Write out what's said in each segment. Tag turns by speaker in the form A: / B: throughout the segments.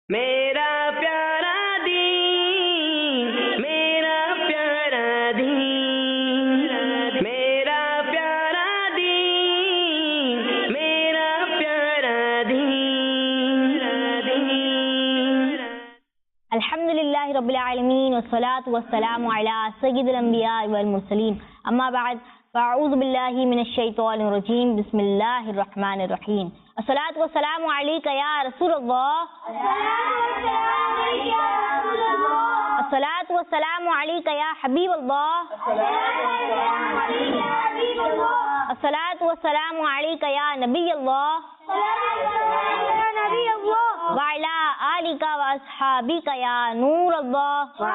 A: میرا پیارا دین، میرا پیارا دین، میرا پیارا دین، میرا پیارا دین۔
B: الحمدللہ رب العالمین والصلاة والسلام علی سید الانبیاء والمرسلین، اما بعد فاعوذ باللہ من الشیطان الرجیم، بسم اللہ الرحمن الرحیم۔ الصلاة والسلام علیک یا رسول اللہ، الصلاة والسلام علیک یا حبیب اللہ، الصلاة والسلام علیک یا نبی اللہ، وعلی آلک واصحابک یا نور اللہ،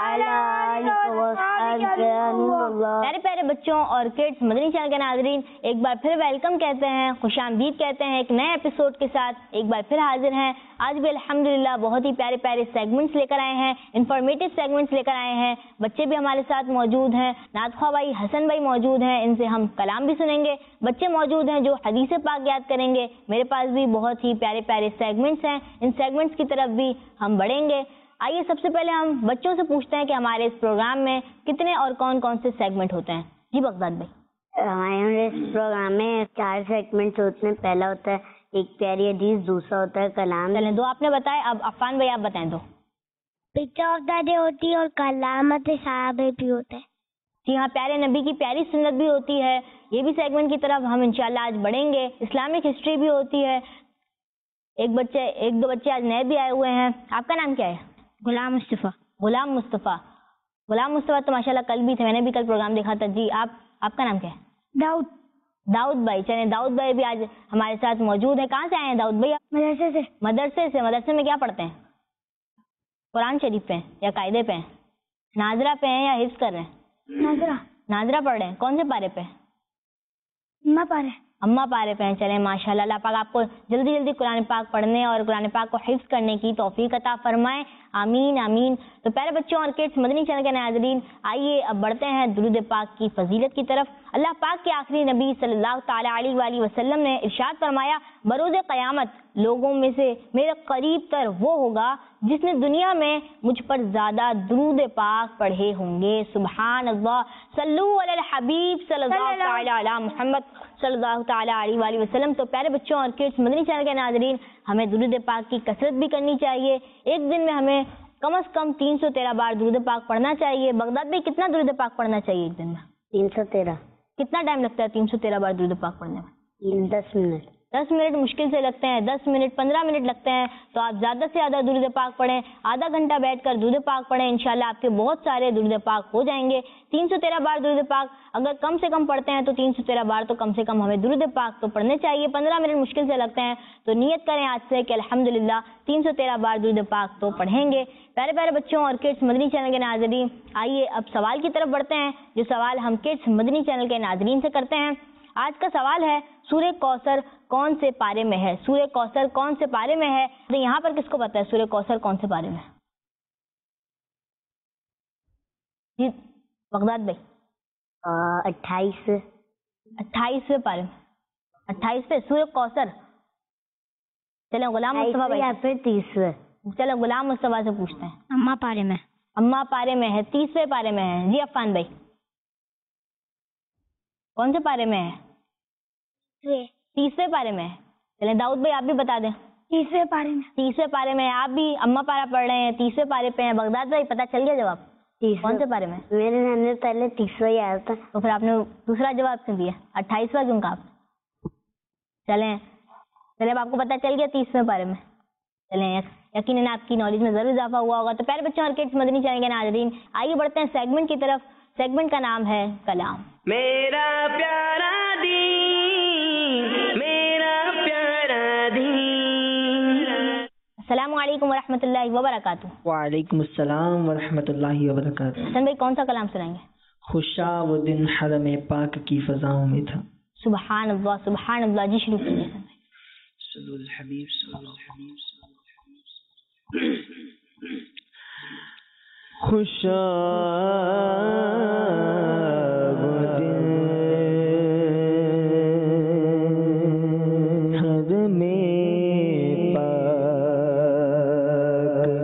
B: پیارے پیارے بچوں اور کڈس، مدنی چینل کے ناظرین، ایک بار پھر ویلکم کہتے ہیں، خوش آمدید کہتے ہیں ایک نئے ایپیسوڈ کے ساتھ ایک بار پھر حاضر ہیں۔ آج بھی الحمدللہ بہت ہی پیارے پیارے سیگمنٹس لے کر آئے ہیں، انفارمیٹیو سیگمنٹس لے کر آئے ہیں۔ بچے بھی ہمارے ساتھ موجود ہیں، نعت خواہ بھائی حسن بھائی موجود ہیں، ان سے ہم کلام بھی سنیں گے۔ بچے موجود ہیں جو حدیث پاک یاد کریں گے۔ میرے پاس بھی بہت ہی پیارے پیارے سیگمنٹس ہیں، ان سیگمنٹس کی طرف بھی ہم بڑھیں گے۔ آئیے سب سے پہلے ہم بچوں سے پوچھتے ہیں کہ ہمارے اس پروگرام میں کتنے اور کون کون سے سیگمنٹ ہوتے ہیں۔ جی بغداد بھائی۔
C: ہمارے اس پروگرام میں 4 سیگمنٹس ہوتے ہیں۔ پہلا ہوتا ہے ایک پیاری حدیث، دوسرا ہوتا ہے کلام۔
B: چلیں دو آپ نے بتائے، اب عفان بھائی آپ بتائیں دو۔
C: پکچر آف دا ڈے ہوتی ہے اور کلامت صحابہ بھی ہوتا ہے۔
B: جی ہاں، پیارے نبی کی پیاری سنت بھی ہوتی ہے، یہ بھی سیگمنٹ کی طرف ہم انشاءاللہ آج بڑھیں گے۔ اسلامک ہسٹری بھی ہوتی ہے۔ ایک دو بچے آج نئے بھی آئے ہوئے ہیں۔ آپ کا نام کیا ہے؟
C: غلام مصطفیٰ۔
B: غلام مصطفیٰ تو ماشاءاللہ کل بھی تھے، میں نے بھی کل پروگرام دیکھا تھا۔ جی آپ کا نام کیا ہے؟ داؤد بھائی۔ چلیں داؤد بھائی بھی آج ہمارے ساتھ موجود ہیں۔ کہاں سے آئے ہیں داؤد بھائی؟ مدرسے میں کیا پڑھتے ہیں؟ قرآن شریف پہ یا قاعدے پہ؟ ناظرہ پہ ہیں یا حفظ کر رہے ہیں؟ ناظرہ پڑھ رہے ہیں۔ کون سے پارے پہ؟ اماں پارے پہ ہیں۔ چلیں ماشاءاللہ، اللہ پاک آپ کو جلدی جلدی قرآن پاک پڑھنے اور قرآن پاک کو حفظ کرنے کی توفیق عطا فرمائے، آمین آمین۔ تو پیارے بچوں اور کڈس، مدنی چینل کے ناظرین، آئیے اب بڑھتے ہیں درود پاک کی فضیلت کی طرف۔ اللہ پاک کے آخری نبی صلی اللہ تعالی علیہ وآلہ وسلم نے ارشاد فرمایا، بروز قیامت لوگوں میں سے میرے قریب تر وہ ہوگا جس نے دنیا میں مجھ پر زیادہ درود پاک پڑھے ہوں گے۔ سبحان اللہ، صلو علی الحبیب صلی اللہ تعالی علی محمد صلی اللہ تعالی علیہ وآلہ وسلم۔ تو پیارے بچوں اور کڈس، مدنی چینل کے ناظرین، ہمیں درود پاک کی کثرت بھی کرنی چاہیے۔ ایک دن میں ہمیں کم از کم 313 بار درود پاک پڑھنا چاہیے۔ بغداد بھائی کتنا درود پاک پڑھنا چاہیے ایک دن میں؟
C: 313۔
B: کتنا ٹائم لگتا ہے 313 بار درود پاک پڑھنے میں؟
C: 10 منٹ۔
B: 10 منٹ مشکل سے لگتے ہیں، 10 منٹ 15 منٹ لگتے ہیں۔ تو آپ زیادہ سے زیادہ درود پاک پڑھیں، آدھا گھنٹہ بیٹھ کر درود پاک پڑھیں، انشاءاللہ آپ کے بہت سارے درود پاک ہو جائیں گے۔ 313 بار درود پاک اگر کم سے کم پڑھتے ہیں تو 313 بار تو کم سے کم ہمیں درود پاک تو پڑھنے چاہیے۔ 15 منٹ مشکل سے لگتے ہیں، تو نیت کریں آج سے کہ الحمدللہ 313 بار درود پاک تو پڑھیں گے۔ پیارے پیارے بچوں اور کڈس، مدنی چینل کے ناظرین، آئیے اب سوال کی طرف بڑھتے ہیں، جو سوال ہم کڈس مدنی چینل کے ناظرین سے کرتے ہیں۔ آج کا سوال ہے، سورہ کوثر کون سے پارے میں ہے؟ سورہ کوثر کون سے پارے میں ہے؟ تو یہاں پر کس کو پتا ہے سورہ کوثر کون سے پارے میں ہے؟ جی بغداد بھائی۔ 28ویں پارے میں، 28ویں سورہ کوثر۔ چلیں غلام مصطفیٰ بھائی،
C: یا پھر 30ویں؟
B: چلو غلام مصطفیٰ سے پوچھتے ہیں۔
C: اماں پارے میں
B: ہے، 30ویں پارے میں ہے۔ جی عفان بھائی کون سے پارے میں ہے؟ 30ویں پارے میں ہے۔ چلیں داؤد بھائی آپ بھی بتا دیں۔
C: 30ویں پارے میں۔
B: 30ویں پارے میں آپ بھی اماں پارا پڑھ رہے ہیں، 30ویں پارے پہ ہیں۔ بغداد بھائی پتہ چل گیا جواب؟ کون سے پارے میں؟
C: میرے ذہن میں پہلے 30واں ہی آیا تھا۔
B: تو پھر آپ نے دوسرا جواب کیوں دیا؟ 28واں کیوں کہا آپ؟ چلیں اب آپ کو پتہ چل گیا 30ویں پارے میں۔ چلیں یقیناً آپ کی نالج میں ضرور اضافہ ہوا ہوگا۔ تو پیارے بچوں اور کڈس، مدنی چینل کے ناظرین، آئیے بڑھتے ہیں سیگمنٹ کی طرف۔ سیگمنٹ کا نام ہے کلام۔
A: میرا پیارا دین، میرا پیارا دین۔
B: السلام علیکم ورحمۃ اللہ وبرکاتہ۔
D: وعلیکم السلام ورحمۃ اللہ وبرکاتہ۔
B: حسن بھائی کون سا کلام سنائیں گے؟
D: خوشا وہ دن حرم پاک کی فضاؤں میں تھا۔
B: سبحان اللہ سبحان اللہ۔ جی شروع کیجیے حسن بھائی۔
D: صلی الحبیب صلی الحبیب خوشا وہ دن حرم پاک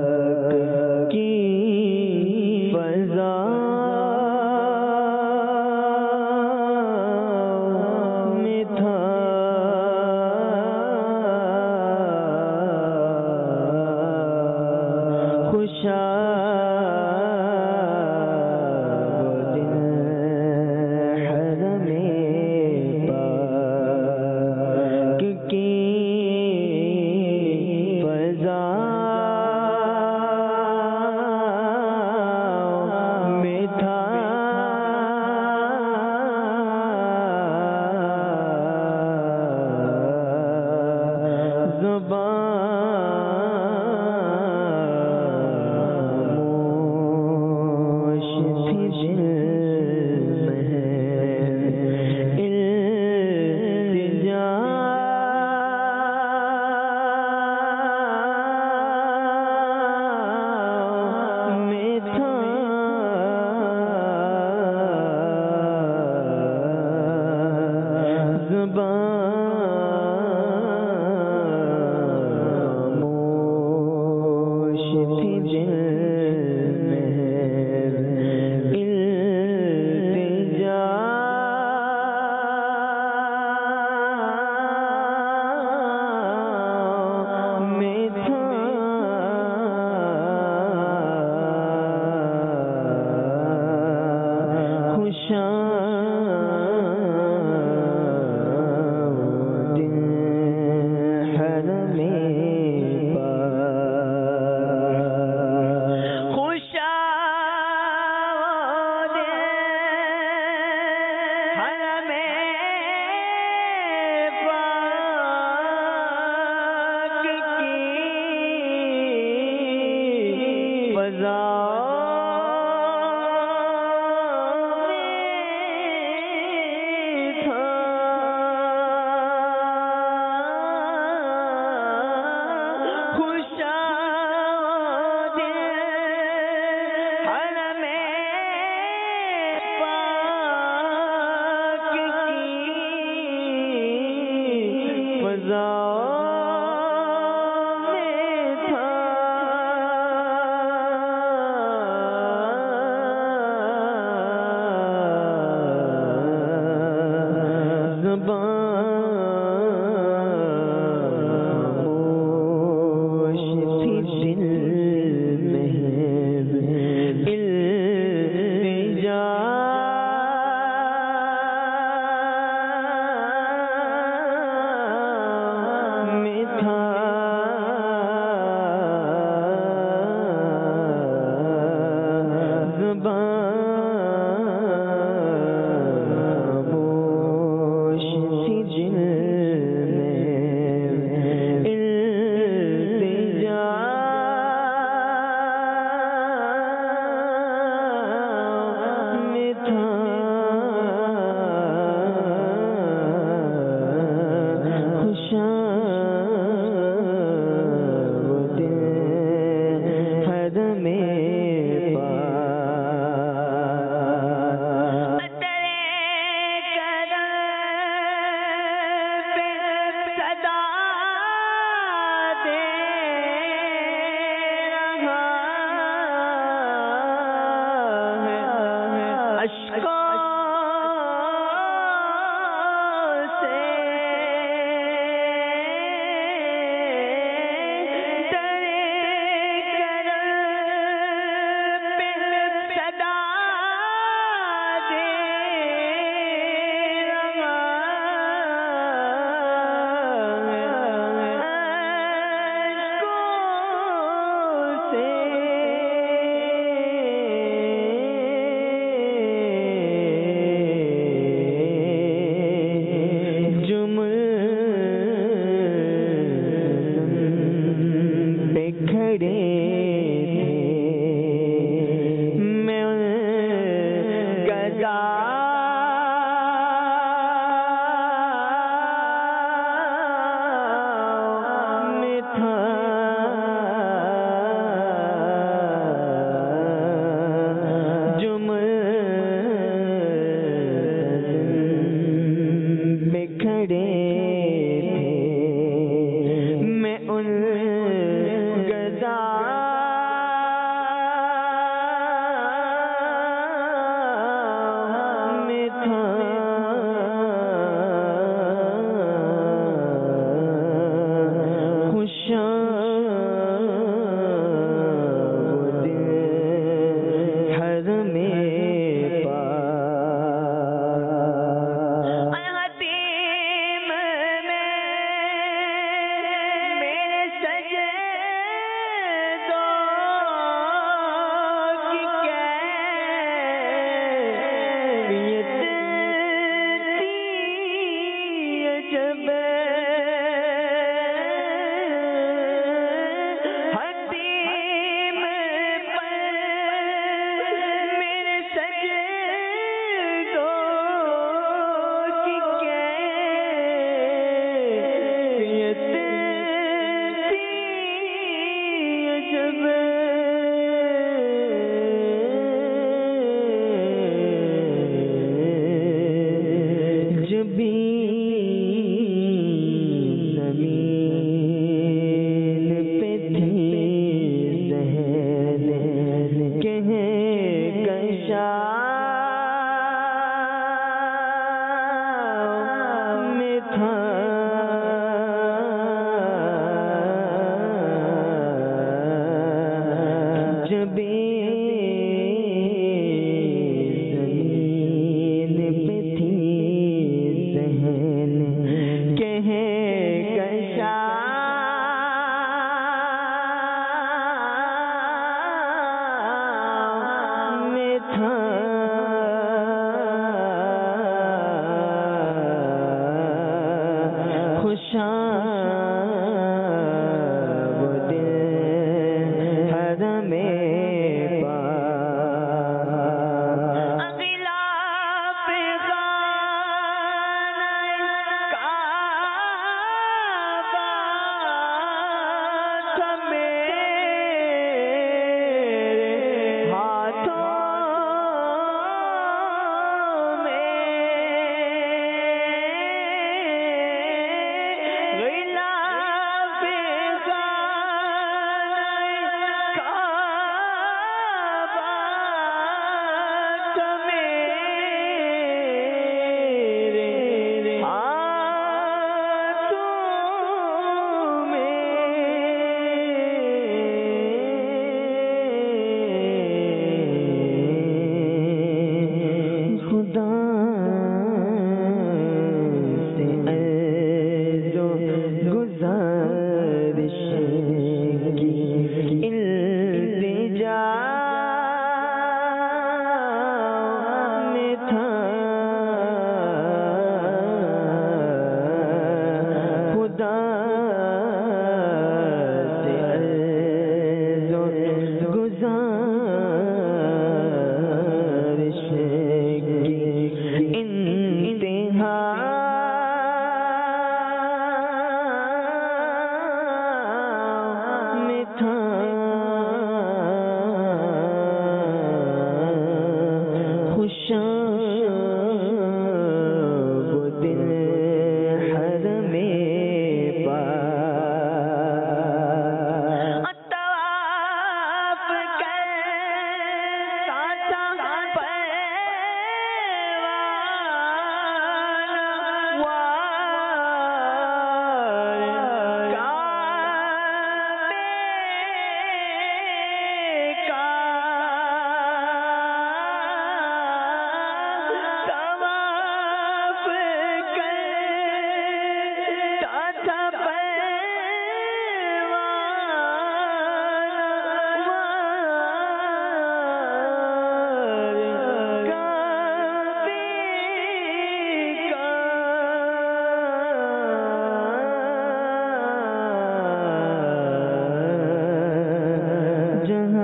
A: وہ دل حرم پاک غلاف خانہ کعبہ تھا میرے ہاتھوں میں غلاف خانہ کعبہ تھا میرے ہاتھوں میں خدا سے عرض و گزارش کی التجا میں تھا خدا سے عرض و گزارش کی انتہا میں تھا خوشاں وہ دل حرم پاک طواف کرتا تھا پروانہ وار کعبے کا طواف کرتا تھا پروانہ وار کعبے کا جہاں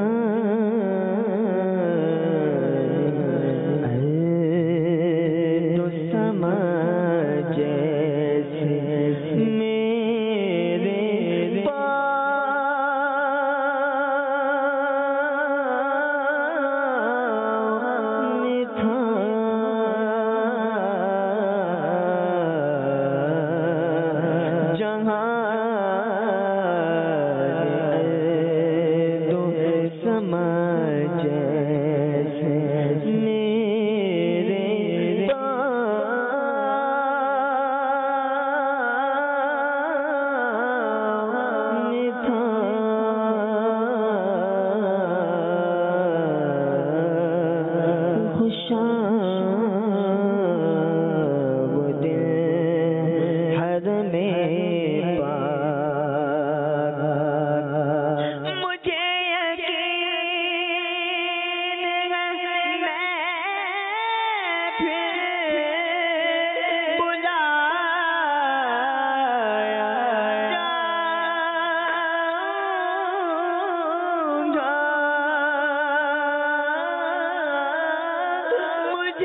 A: ارض و سما جیسے میرے پاؤں میں تھا جہاں ارض و سما جیسے میرے پاؤں میں تھا خوشاں وہ دل حرم پاک مجھے یقین ہے میں پھر بلایا جاؤں گا مجھے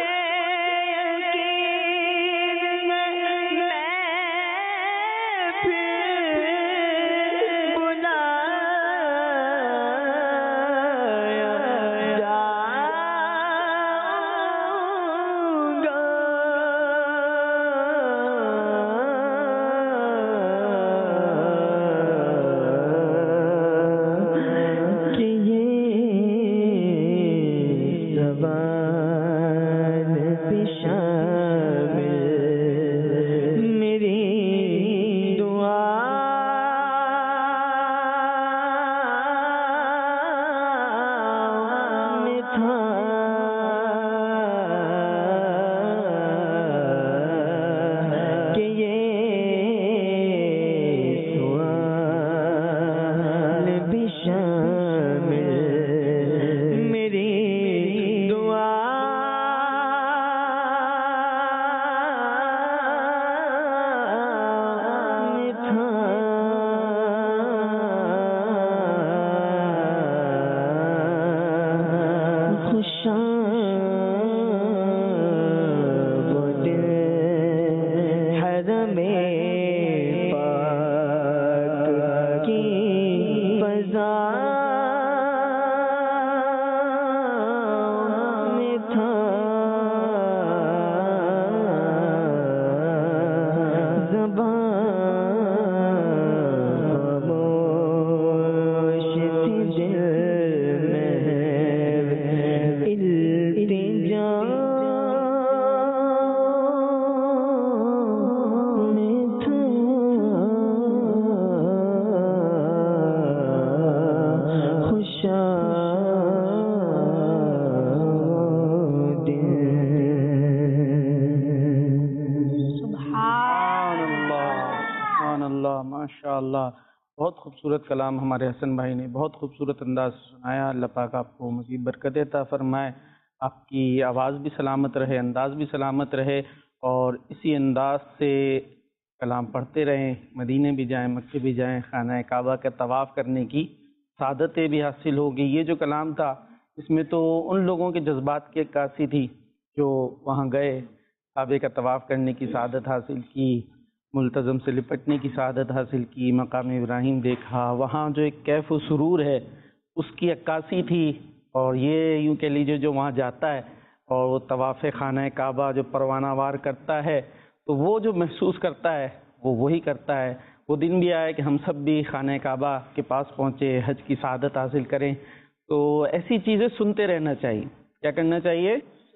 E: بہت خوبصورت کلام ہمارے حسن بھائی نے بہت خوبصورت انداز سے سنایا. اللہ پاک آپ کو مزید برکت عطا فرمائے, آپ کی آواز بھی سلامت رہے, انداز بھی سلامت رہے, اور اسی انداز سے کلام پڑھتے رہیں, مدینے بھی جائیں, مکے بھی جائیں, خانہ کعبہ کا طواف کرنے کی سعادتیں بھی حاصل ہوگی. یہ جو کلام تھا اس میں تو ان لوگوں کے جذبات کی عکاسی تھی جو وہاں گئے, کعبے کا طواف کرنے کی سعادت حاصل کی, ملتزم سے لپٹنے کی سعادت حاصل کی, مقام ابراہیم دیکھا, وہاں جو ایک کیف و سرور ہے اس کی عکاسی تھی. اور یہ یوں کہہ لیجیے جو وہاں جاتا ہے اور وہ طواف خانہ کعبہ جو پروانہ وار کرتا ہے تو وہ جو محسوس کرتا ہے وہ وہی کرتا ہے. وہ دن بھی آئے کہ ہم سب بھی خانہ کعبہ کے پاس پہنچے, حج کی سعادت حاصل کریں. تو ایسی چیزیں سنتے رہنا چاہیے. کیا کرنا چاہیے؟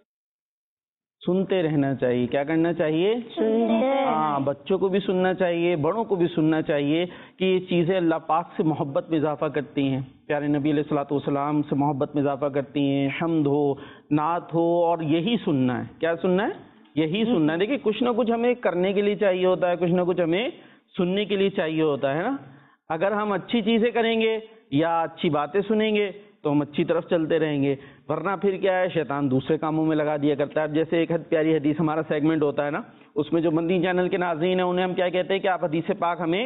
E: سنتے رہنا چاہیے. کیا کرنا چاہیے؟ ہاں, بچوں کو بھی سننا چاہیے, بڑوں کو بھی سننا چاہیے کہ یہ چیزیں اللہ پاک سے محبت میں اضافہ کرتی ہیں, پیارے نبی علیہ الصلوۃ والسلام سے محبت میں اضافہ کرتی ہیں. حمد ہو, نعت ہو, اور یہی سننا ہے. کیا سننا ہے؟ یہی سننا ہے. دیکھیے کچھ نہ کچھ ہمیں کرنے کے لیے چاہیے ہوتا ہے, کچھ نہ کچھ ہمیں سننے کے لیے چاہیے ہوتا ہے نا. اگر ہم اچھی چیزیں کریں گے یا اچھی باتیں سنیں گے تو ہم اچھی طرف چلتے رہیں گے, ورنہ پھر کیا ہے, شیطان دوسرے کاموں میں لگا دیا کرتا ہے. اب جیسے ایک پیاری حدیث ہمارا سیگمنٹ ہوتا ہے نا, اس میں جو مدنی چینل کے ناظرین ہیں انہیں ہم کیا کہتے ہیں کہ آپ حدیث پاک ہمیں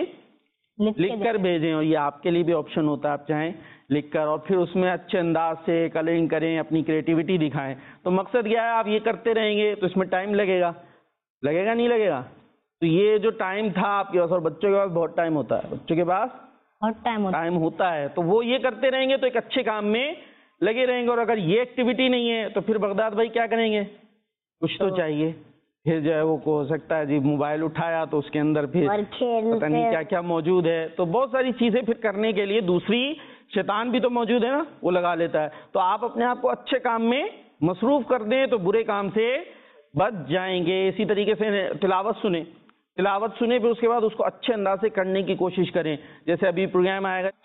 E: لکھ کر بھیجیں, اور یہ آپ کے لیے بھی آپشن ہوتا ہے, آپ چاہیں لکھ کر, اور پھر اس میں اچھے انداز سے کلرنگ کریں, اپنی کریٹیوٹی دکھائیں. تو مقصد کیا ہے, آپ یہ کرتے رہیں گے تو اس میں ٹائم لگے گا نہیں لگے گا. تو یہ جو ٹائم تھا آپ کے پاس, اور بچوں کے پاس بہت ٹائم ہوتا ہے, بچوں کے پاس
B: بہت
E: ٹائم ہوتا ہے, تو وہ یہ کرتے رہیں گے تو ایک اچھے کام میں لگے رہیں گے. اور اگر یہ ایکٹیویٹی نہیں ہے تو پھر بغداد بھائی کیا کریں گے؟ کچھ تو چاہیے. پھر جو ہے وہ ہو سکتا ہے جی موبائل اٹھایا تو اس کے اندر پھر پتہ نہیں کیا کیا موجود ہے. تو بہت ساری چیزیں پھر کرنے کے لیے دوسری شیطان بھی تو موجود ہے نا, وہ لگا لیتا ہے. تو آپ اپنے آپ کو اچھے کام میں مصروف کر دیں تو برے کام سے بچ جائیں گے. اسی طریقے سے تلاوت سنیں, پھر اس کے بعد اس کو اچھے انداز سے کرنے کی کوشش کریں. جیسے ابھی پروگرام آئے گا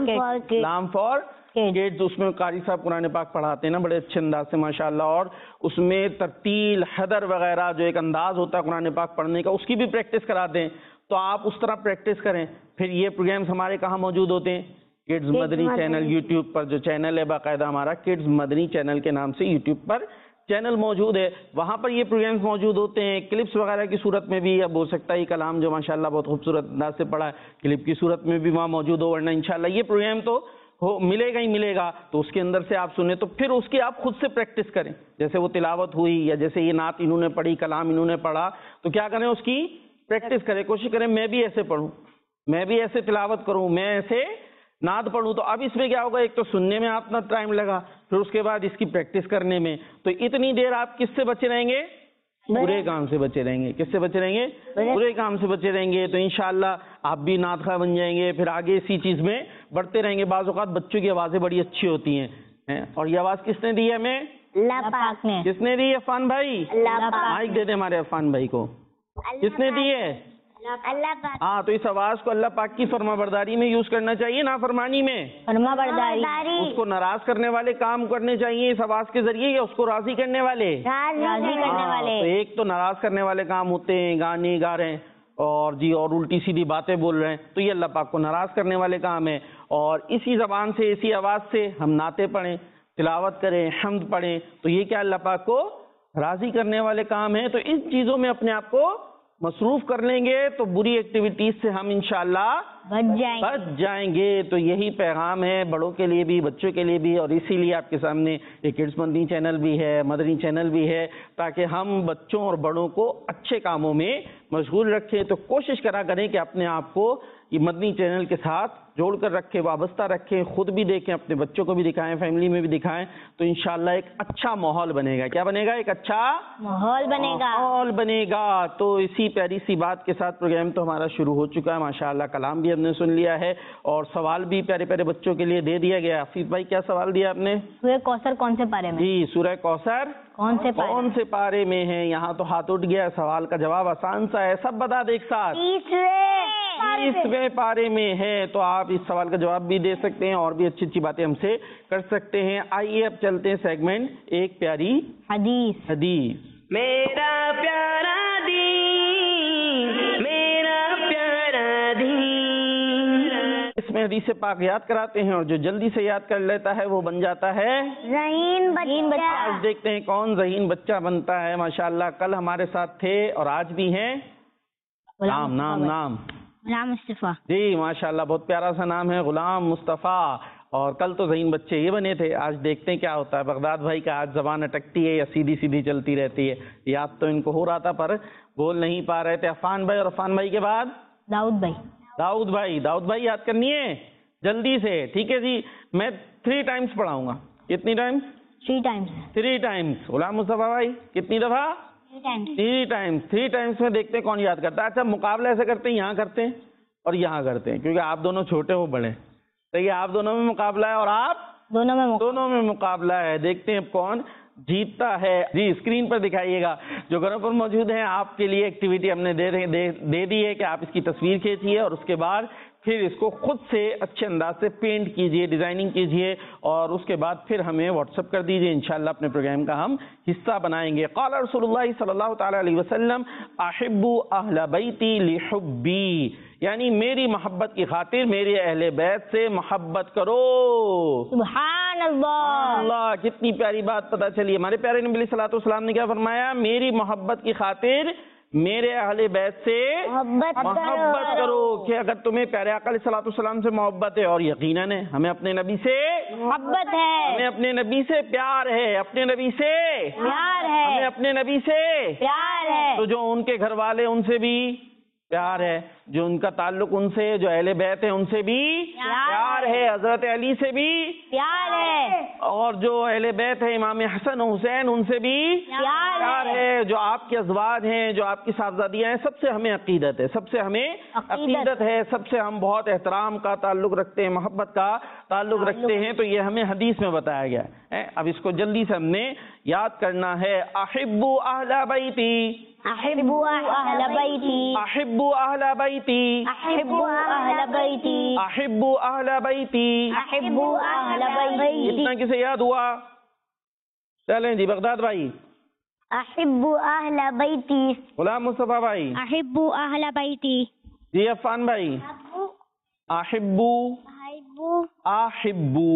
E: اسلام فار کڈز, اس میں قاری صاحب قرآن پاک پڑھاتے ہیں نا بڑے اچھے انداز سے ماشاءاللہ, اور اس میں ترتیل, حدر وغیرہ جو ایک انداز ہوتا ہے قرآن پاک پڑھنے کا, اس کی بھی پریکٹس کراتے ہیں. تو آپ اس طرح پریکٹس کریں. پھر یہ پروگرامز ہمارے کہاں موجود ہوتے ہیں؟ کڈز مدنی چینل, یوٹیوب پر جو چینل ہے باقاعدہ ہمارا کڈز مدنی چینل کے نام سے یوٹیوب پر چینل موجود ہے, وہاں پر یہ پروگرامز موجود ہوتے ہیں. کلپس وغیرہ کی صورت میں بھی, اب ہو سکتا ہے یہ کلام جو ماشاءاللہ بہت خوبصورت انداز سے پڑھا ہے کلپ کی صورت میں بھی وہاں موجود ہو, ورنہ انشاءاللہ یہ پروگرام تو ملے گا ہی ملے گا. تو اس کے اندر سے آپ سنیں, تو پھر اس کی آپ خود سے پریکٹس کریں. جیسے وہ تلاوت ہوئی یا جیسے یہ نعت انہوں نے پڑھی, کلام انہوں نے پڑھا, تو کیا کریں, اس کی پریکٹس کریں, کوشش کریں میں بھی ایسے پڑھوں, میں بھی ایسے تلاوت کروں, میں ایسے نعت پڑھوں. تو اب اس میں کیا ہوگا, ایک تو سننے میں آپ اتنا ٹائم لگا, پھر اس کے بعد اس کی پریکٹس کرنے میں, تو اتنی دیر آپ کس سے بچے رہیں گے؟ برے کام سے بچے رہیں گے. کس سے بچے رہیں گے؟ برے کام سے بچے رہیں گے. تو انشاءاللہ آپ بھی نعت خواہ بن جائیں گے, پھر آگے اسی چیز میں بڑھتے رہیں گے. بعض اوقات بچوں کی آوازیں بڑی اچھی ہوتی ہیں, اور یہ آواز کس نے دی ہے ہمیں؟
C: اللہ پاک نے.
E: کس نے دی؟ عفان بھائی,
C: اللہ پاک.
E: مائک دے دیں ہمارے عفان بھائی کو. کس نے دی ہے؟
C: اللہ پاک.
E: ہاں, تو اس آواز کو اللہ پاک کی فرما برداری میں یوز کرنا چاہیے, نافرمانی میں.
B: فرما برداری.
E: اس کو ناراض کرنے والے کام کرنے چاہیے اس آواز کے ذریعے, یا اس کو راضی کرنے والے؟
B: راضی کرنے والے.
E: تو ایک تو ناراض کرنے والے کام ہوتے ہیں, گانے گا رہے ہیں اور جی اور الٹی سیدھی باتیں بول رہے ہیں, تو یہ اللہ پاک کو ناراض کرنے والے کام ہے. اور اسی زبان سے, اسی آواز سے ہم نعتیں پڑھیں, تلاوت کریں, حمد پڑھیں, تو یہ کیا اللہ پاک کو راضی کرنے والے کام ہیں. تو ان چیزوں میں اپنے آپ کو مصروف کر لیں گے تو بری ایکٹیویٹیز سے ہم انشاءاللہ بچ جائیں گے. تو یہی پیغام ہے بڑوں کے لیے بھی, بچوں کے لیے بھی, اور اسی لیے آپ کے سامنے یہ کڈز مدنی چینل بھی ہے, مدنی چینل بھی ہے, تاکہ ہم بچوں اور بڑوں کو اچھے کاموں میں مشغول رکھیں. تو کوشش کرا کریں کہ اپنے آپ کو یہ مدنی چینل کے ساتھ جوڑ کر رکھیں, وابستہ رکھیں, خود بھی دیکھیں, اپنے بچوں کو بھی دکھائیں, فیملی میں بھی دکھائیں, تو انشاءاللہ ایک اچھا ماحول بنے گا. کیا بنے گا؟ ایک اچھا
B: ماحول بنے گا.
E: تو اسی پیاری سی بات کے ساتھ پروگرام تو ہمارا شروع ہو چکا ہے ماشاءاللہ, کلام بھی ہم نے سن لیا ہے اور سوال بھی پیارے پیارے بچوں کے لیے دے دیا گیا. حفیظ بھائی کیا سوال دیا آپ نے؟
B: سورہ کوثر کون سے پارے میں؟
E: جی, سورہ کوثر کون سے پارے میں ہے؟ یہاں تو ہاتھ اٹھ گیا. سوال کا جواب آسان سا ہے, سب بتا دیں ایک ساتھ. 30ویں پارے میں ہے. تو آپ اس سوال کا جواب بھی دے سکتے ہیں اور بھی اچھی اچھی باتیں ہم سے کر سکتے ہیں. آئیے اب چلتے ہیں سیگمنٹ ایک پیاری حدیث.
A: میرا پیارا دین, میرا پیارا دین,
E: میں حدیث پاک یاد کراتے ہیں اور جو جلدی سے یاد کر لیتا ہے وہ بن جاتا ہے
C: ذہین بچہ.
E: آج دیکھتے ہیں کون ذہین بچہ بنتا ہے. ماشاءاللہ کل ہمارے ساتھ تھے اور آج بھی ہیں. نام نام نام
B: غلام مصطفیٰ.
E: جی ماشاءاللہ بہت پیارا سا نام ہے غلام مصطفیٰ. اور کل تو ذہین بچے یہ بنے تھے. آج دیکھتے ہیں کیا ہوتا ہے. بغداد بھائی کا آج زبان اٹکتی ہے یا سیدھی سیدھی چلتی رہتی ہے. یاد تو ان کو ہو رہا تھا پر بول نہیں پا رہے تھے. عفان بھائی اور عفان بھائی کے بعد
B: داؤد بھائی.
E: داؤد بھائی. داؤد بھائی یاد کرنی ہے جلدی سے. ٹھیک ہے جی. میں 3 ٹائمز پڑھاؤں گا. کتنی Times?
B: 3 Times.
E: 3 Times. Ghulam Mustafa بھائی کتنی دفعہ؟ 3 ٹائمز. 3 ٹائمز میں دیکھتے ہیں کون یاد کرتا ہے. اچھا مقابلہ ایسے کرتے ہیں یہاں کرتے ہیں اور یہاں کرتے ہیں کیونکہ آپ دونوں چھوٹے وہ بڑے. تو یہ آپ دونوں میں مقابلہ ہے اور آپ دونوں میں مقابلہ ہے. دیکھتے ہیں کون جیتتا ہے. جی اسکرین پر دکھائیے گا. جو گھروں پر موجود ہیں آپ کے لیے ایکٹیویٹی ہم نے دے دی ہے کہ آپ اس کی تصویر کھینچیے اور اس کے بعد پھر اس کو خود سے اچھے انداز سے پینٹ کیجئے, ڈیزائننگ کیجئے اور اس کے بعد پھر ہمیں واٹس ایپ کر دیجئے. انشاءاللہ اپنے پروگرام کا ہم حصہ بنائیں گے. قال رسول اللہ صلی اللہ تعالی علیہ وسلم احبوا اہل بیتی لحبی, یعنی میری محبت کی خاطر میرے اہل بیت سے محبت کرو.
B: سبحان اللہ.
E: اللہ کتنی پیاری بات پتہ چلی. ہمارے پیارے نبی علیہ الصلوۃ والسلام نے کیا فرمایا؟ میری محبت کی خاطر میرے اہل بیت سے محبت کرو. کہ اگر تمہیں پیارے آقا علیہ الصلوۃ والسلام سے محبت ہے اور یقیناً ہمیں اپنے نبی سے
B: محبت ہے,
E: ہمیں اپنے نبی سے پیار ہے, اپنے نبی سے
B: پیار ہے,
E: ہمیں اپنے نبی سے
B: پیار ہے,
E: تو جو ان کے گھر والے ان سے بھی پیار ہے, جو ان کا تعلق ان سے, جو اہل بیت ہیں ان سے بھی پیار ہے, حضرت علی سے بھی
B: پیار ہے,
E: اور جو اہل بیت ہیں امام حسن و حسین ان سے بھی پیار ہے, جو آپ کے ازواج ہیں, جو آپ کی صاحبزادیاں ہیں, سب سے ہمیں عقیدت ہے, سب سے ہمیں عقیدت ہے, سب سے ہم بہت احترام کا تعلق رکھتے ہیں, محبت کا تعلق رکھتے ہیں. تو یہ ہمیں حدیث میں بتایا گیا ہے. اب اس کو جلدی سے ہم نے یاد کرنا ہے. احبوا اہل بیتی,
B: احبوا اہل بیتی,
E: احبوا اہل بیتی,
B: احبوا اہل بیتی,
E: احبوا اہل بیتی,
B: احبوا اہل بیتی.
E: اتنا کسے یاد ہوا؟ چلیں جی بغداد بھائی.
C: احبوا اہل بیتی.
E: غلام مصطفیٰ بھائی.
B: احبوا اہل بیتی.
E: جی عفان بھائی. احبو احبو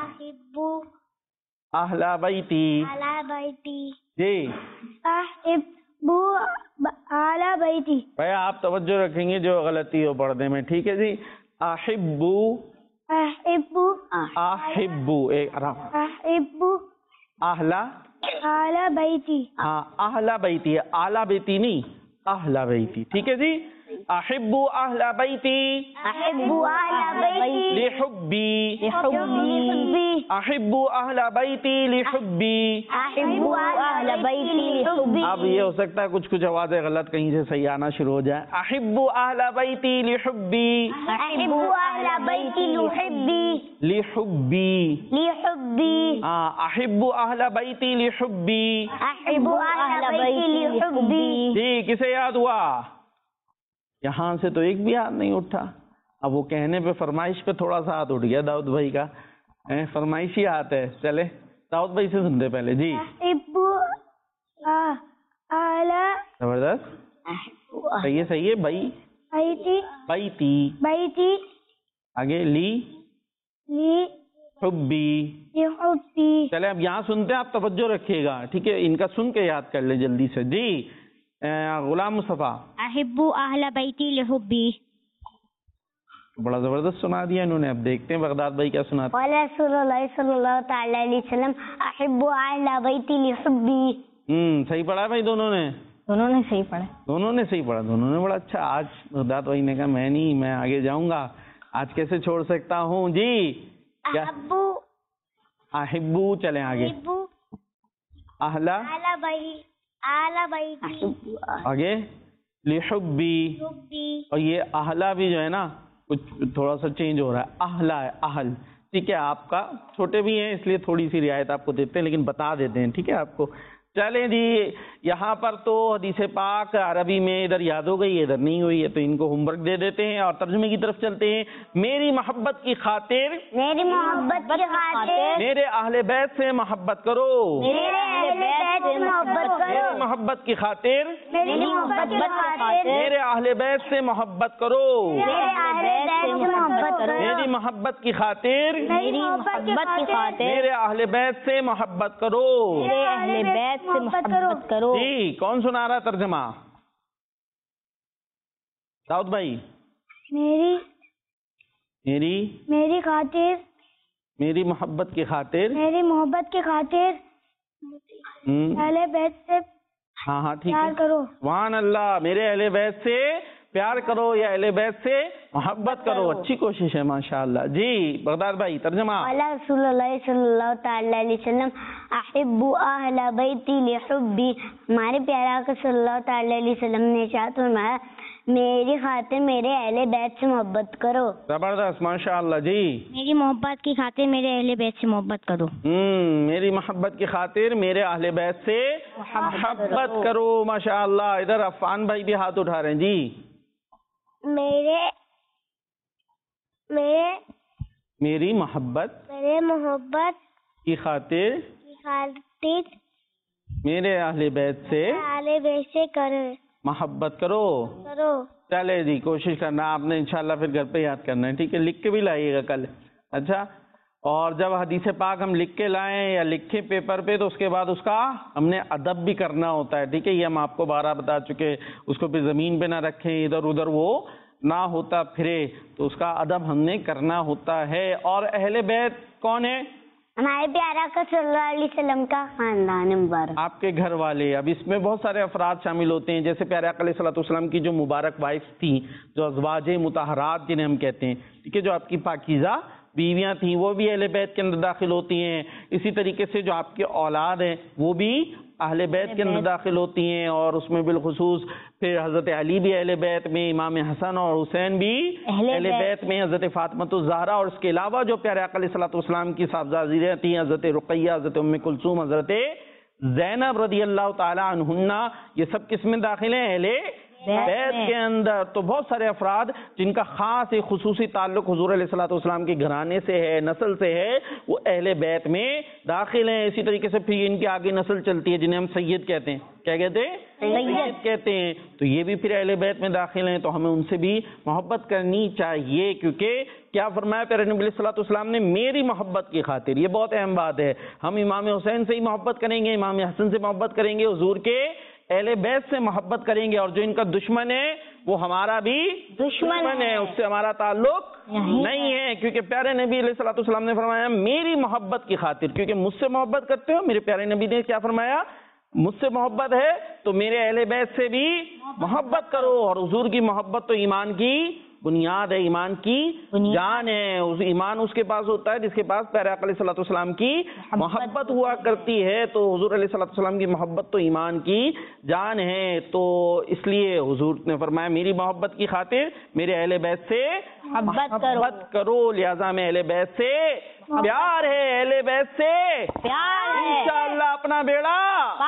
E: اہل بیتی. جی
C: اہل بیتی.
E: بھائی آپ توجہ رکھیں گے جو غلطی ہو پڑھنے میں. ٹھیک ہے جی. احبو
C: احبو
E: احبو ایک آرام.
C: احبو
E: اہل
C: اہل بیتی.
E: ہاں اہل بیتی ہے, اعلیٰ بیتی نہیں, اہل بیتی. ٹھیک ہے جی. احبو اہل بیتی
C: احبو اہل بیتی
E: لحبی.
C: لحبی.
E: احبو اہل بیتی لحبی.
C: احبو اہل بیتی لحبی.
E: اب یہ ہو سکتا ہے کچھ آوازیں غلط کہیں سے صحیح آنا شروع ہو جائیں. احبو اہل بیتی لحبی.
C: احبو اہل بیتی لحبی.
E: لحبی.
C: لحبی.
E: ہاں احبو اہل بیتی لحبی.
C: احبو اہل بیتی لحبی.
E: جی کسے یاد ہوا؟ یہاں سے تو ایک بھی ہاتھ نہیں اٹھا. اب وہ کہنے پہ فرمائش پہ تھوڑا سا ہاتھ اٹھ گیا داؤد بھائی کا. فرمائشی ہاتھ ہے. چلے داؤد بھائی سے سنتے پہلے. جی
C: احبو اہل
E: زبردست, صحیح ہے صحیح ہے. بھائی
C: بیتی
E: بیتی.
C: بیتی.
E: آگے لی حبی.
C: لحبی.
E: چلے اب یہاں سنتے ہیں, آپ توجہ رکھیے گا. ٹھیک ہے, ان کا سن کے یاد کر لیں جلدی سے. جی غلام مصطفیٰ.
B: احبوا اہل بیتی لحبی.
E: بڑا زبردست سنا دیا انہوں نے. اب دیکھتے ہیں بغداد بھائی کیا سناتے.
C: قال رسول اللہ صلی اللہ تعالی علیہ وسلم احبوا اہل بیتی لحبی.
E: صحیح پڑھا بھائی دونوں نے.
B: دونوں نے صحیح پڑھا.
E: دونوں نے صحیح پڑھا. دونوں نے بڑا اچھا. آج بغداد بھائی نے کہا میں نہیں, میں آگے جاؤں گا, آج کیسے چھوڑ سکتا ہوں. جی
C: احبو
E: احبو. چلیں آگے. اہل
C: اہل بیتی.
E: آگے لحبی. اور یہ اہلا بھی جو ہے نا کچھ تھوڑا سا چینج ہو رہا ہے. اہلا ہے اہل. ٹھیک ہے, آپ کا چھوٹے بھی ہیں اس لیے تھوڑی سی رعایت آپ کو دیتے ہیں لیکن بتا دیتے ہیں. ٹھیک ہے آپ کو. چلیں جی یہاں پر تو حدیث پاک عربی میں ادھر یاد ہو گئی, ادھر نہیں ہوئی ہے, تو ان کو ہوم ورک دے دیتے ہیں اور ترجمے کی طرف چلتے ہیں. میری محبت کی خاطر,
C: میری محبت کی خاطر
E: میرے اہل بیت سے محبت کرو.
C: میرے اہل بیت بیت سے محبت کرو،
E: میری محبت کی خاطر
C: میری محبت کی خاطر
E: میرے اہل بیت سے محبت کرو،
C: میرے اہل بیت سے محبت کرو،
E: میری محبت کی خاطر
C: میری محبت کی خاطر
E: میرے اہل بیت سے محبت کرو۔
B: میرے اہل بیت سے محبت کرو۔
E: جی کون سنا رہا ترجمہ؟ داؤد بھائی۔
C: میری خاطر،
E: میری محبت کی خاطر
C: میری محبت کی خاطر اہل بیت سے
E: ہاں ٹھیک
C: پیار
E: ہے،
C: کرو،
E: سبحان اللہ، میرے اہل بیت سے پیار کرو یا اہل بیت سے محبت کرو، اچھی کوشش ہے ماشاءاللہ۔ جی بغداد بھائی ترجمہ۔
C: قال رسول اللہ صلی اللہ تعالی علیہ وسلم احب اہل بیتی لحبی، ہمارے پیارے آقا صلی اللہ تعالی علیہ وسلم نے ارشاد فرمایا میری خاطر میرے اہل بیت سے محبت کرو۔
E: زبردست ماشاءاللہ۔ جی
C: میری محبت کی خاطر میرے اہل بیت سے محبت کرو،
E: میری محبت کی خاطر میرے اہل بیت سے محبت کرو ماشاءاللہ۔ ادھر عفان بھائی بھی ہاتھ اٹھا رہے ہیں۔ جی میری محبت کی خاطر میرے اہل بیت سے محبت کرو۔ چلے جی کوشش کرنا آپ نے، انشاءاللہ پھر گھر پہ یاد کرنا ہے، ٹھیک ہے؟ لکھ کے بھی لائیے گا کل، اچھا؟ اور جب حدیث پاک ہم لکھ کے لائیں یا لکھیں پیپر پہ تو اس کے بعد اس کا ہم نے ادب بھی کرنا ہوتا ہے، ٹھیک ہے؟ یہ ہم آپ کو بارہ بتا چکے، اس کو پھر زمین پہ نہ رکھیں، ادھر ادھر وہ نہ ہوتا پھرے، تو اس کا ادب ہم نے کرنا ہوتا ہے۔ اور اہل بیت کون ہے؟
C: ہمارے پیارے آقا صلی اللہ علیہ وسلم کا خاندان مبارک،
E: آپ کے گھر والے۔ اب اس میں بہت سارے افراد شامل ہوتے ہیں، جیسے پیارے آقا علیہ الصلوۃ والسلام کی جو مبارک وائفز تھیں، جو ازواج مطہرات جنہیں ہم کہتے ہیں، ٹھیک ہے، جو آپ کی پاکیزہ بیویاں تھیں، وہ بھی اہل بیت کے اندر داخل ہوتی ہیں۔ اسی طریقے سے جو آپ کی اولاد ہیں وہ بھی اہل بیت کے اندر داخل ہوتی ہیں، اور اس میں بالخصوص پھر حضرت علی بھی اہل بیت میں، امام حسن اور حسین بھی اہل بیت میں، حضرت فاطمہ الزہرا، اور اس کے علاوہ جو پیارے آقا علیہ الصلوۃ والسلام کی صاحبزادیاں تھیں، حضرت رقیہ، حضرت ام کلثوم، حضرت زینب رضی اللہ تعالی عنہن، یہ سب کس میں داخل ہیں؟ اہل بیت کے اندر۔ تو بہت سارے افراد جن کا خاص ایک خصوصی تعلق حضور علیہ الصلوۃ والسلام کے گھرانے سے ہے، نسل سے ہے، وہ اہل بیت میں داخل ہیں۔ اسی طریقے سے پھر ان کی آگے نسل چلتی ہے جنہیں ہم سید کہتے ہیں، کیا کہتے ہیں؟ سید کہتے ہیں، تو یہ بھی پھر اہل بیت میں داخل ہیں، تو ہمیں ان سے بھی محبت کرنی چاہیے، کیونکہ کیا فرمایا پیارے نبی علیہ الصلوۃ والسلام نے؟ میری محبت کی خاطر۔ یہ بہت اہم بات ہے، ہم امام حسین سے ہی محبت کریں گے، امام حسن سے محبت کریں گے، حضور کے اہل بیت سے محبت کریں گے، اور جو ان کا دشمن ہے وہ ہمارا بھی دشمن ہے، اس سے ہمارا تعلق نہیں ہے، کیونکہ پیارے نبی علیہ الصلوۃ والسلام نے فرمایا میری محبت کی خاطر، کیونکہ مجھ سے محبت کرتے ہو، میرے پیارے نبی نے کیا فرمایا؟ مجھ سے محبت ہے تو میرے اہل بیت سے بھی محبت کرو۔ اور حضور کی محبت تو ایمان کی بنیاد ہے، ایمان کی جان ہے، ایمان اس کے پاس ہوتا ہے جس کے پاس پیارے آقا علیہ الصلوۃ والسلام کی محبت ہوا کرتی ہے، تو حضور علیہ الصلوۃ والسلام کی محبت تو ایمان کی جان ہے۔ تو اس لیے حضور نے فرمایا میری محبت کی خاطر میرے اہل بیت سے محبت کرو، لہذا میں اہل بیت سے پیار ہے، اہل بیت سے
B: پیار ہے،
E: انشاءاللہ اپنا بیڑا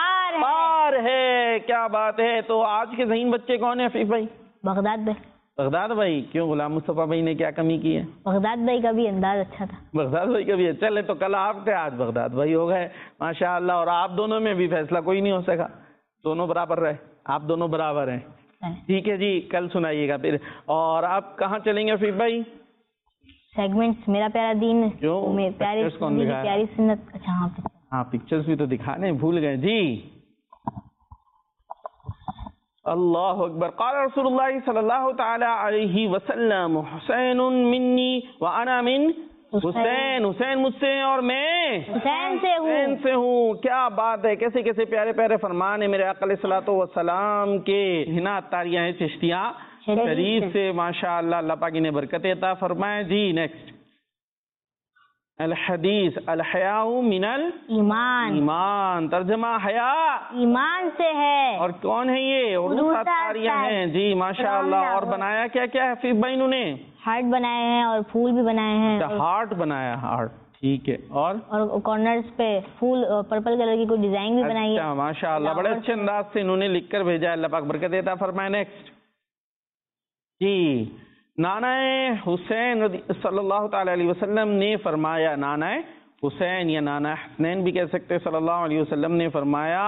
E: پار ہے۔ کیا بات ہے۔ تو آج کے ذہین بچے کون ہیں حفیظ بھائی؟
B: بغداد بھائی۔
E: بغداد بھائی کیوں؟ غلام مصطفیٰ بھائی نے کیا کمی کی ہے؟
B: بغداد بھائی کا بھی انداز اچھا تھا،
E: بغداد بھائی کا بھی اچھا، چلے تو کل آپ تھے، آج بغداد بھائی ہو گئے ماشاءاللہ، اور آپ دونوں میں بھی فیصلہ کوئی نہیں ہو سکا، دونوں برابر رہے، آپ دونوں برابر ہیں، ٹھیک ہے جی، کل سنائیے گا پھر۔ اور آپ کہاں چلیں گے حفیظ بھائی؟
B: سیگمنٹس میرا پیارا دین،
E: کیوں؟
B: پیاری سنت، اچھا
E: ہاں پکچرز بھی تو دکھانے بھول گئے جی۔ اللہ اکبر۔ قال رسول اللہ صلی اللہ تعالی علیہ وسلم حسین منی وانا من حسین، حسین مجھ سے اور میں
B: حسین سے
E: ہوں۔ کیا بات ہے، کیسے کیسے پیارے پیارے فرمان ہیں میرے آقا علیہ الصلوۃ والسلام کے، ہنا تاریاں ہیں چشتیاں شریف سے ماشاءاللہ، اللہ پاک انہیں برکت عطا فرمائے۔ جی نیکسٹ، الحدیث الحیاء من ایمان، ترجمہ حیا
B: ایمان سے ہے۔
E: اور کون ہے یہ؟ اردو ساتاریاں ہیں جی ماشاءاللہ۔ اور بنایا کیا کیا ہے حفیظ بھائی انہوں نے؟
B: ہارٹ بنائے ہیں اور پھول بھی بنائے ہیں،
E: ہارٹ بنایا، ہارٹ ٹھیک ہے، اور
B: کارنرز پہ پھول پرپل کلر کی کوئی ڈیزائن بھی بنائی ہے
E: ماشاءاللہ، بڑے اچھے انداز سے انہوں نے لکھ کر بھیجا ہے، اللہ پاک برکت عطا فرمائے۔ نیکسٹ جی، نانا حسین صلی اللہ تعالی علیہ وسلم نے فرمایا، نانا حسین یا نانا حسنین بھی کہہ سکتے ہیں، صلی اللہ علیہ وسلم نے فرمایا